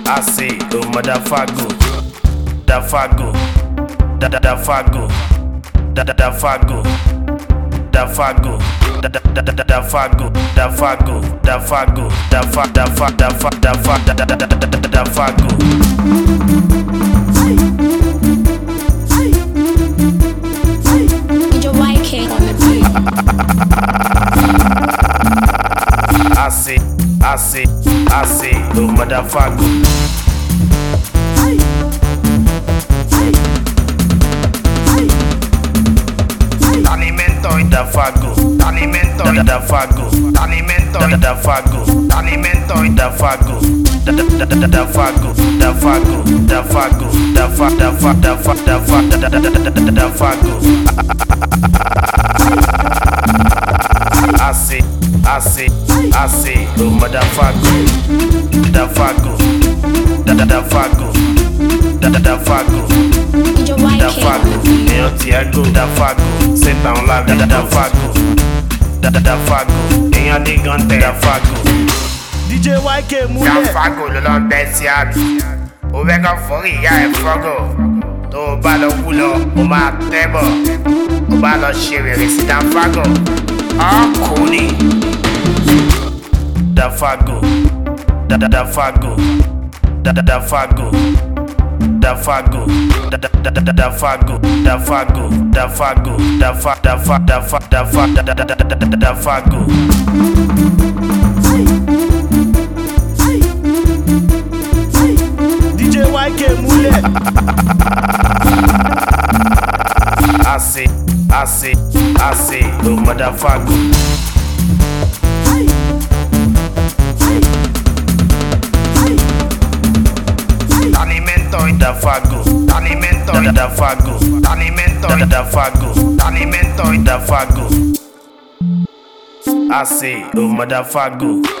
I say, oh motherfucker, da fago, da fago, da fago, da fago, da fago, da fago, da fago, da fago. DJ YK on the beat. I say, oh motherfucker. Da fago, alimento da fago, alimento da fago, alimento da fago, da fago, da fago, da fago, da fago. I say, oh motherfucker, da fago, da fago, da fago. DJ YK Da fago, eu Tiago da fago, cê tá live da fago, da fago, em a gigante da fago. DJ YK mulher. Da fago, lolo desciado, o mega foria é fogo. Tô balo culo, o matebo, o balo cheiro, esse da fago. Cuni. Da fago, da fago, da fago. Da fago, da fago, da fago, da fago, da fago. DJ YK mulher. I say, oh motherfucker. Da fago, alimento da fago, alimento da fago, alimento da fago. I say, oh motherfucker.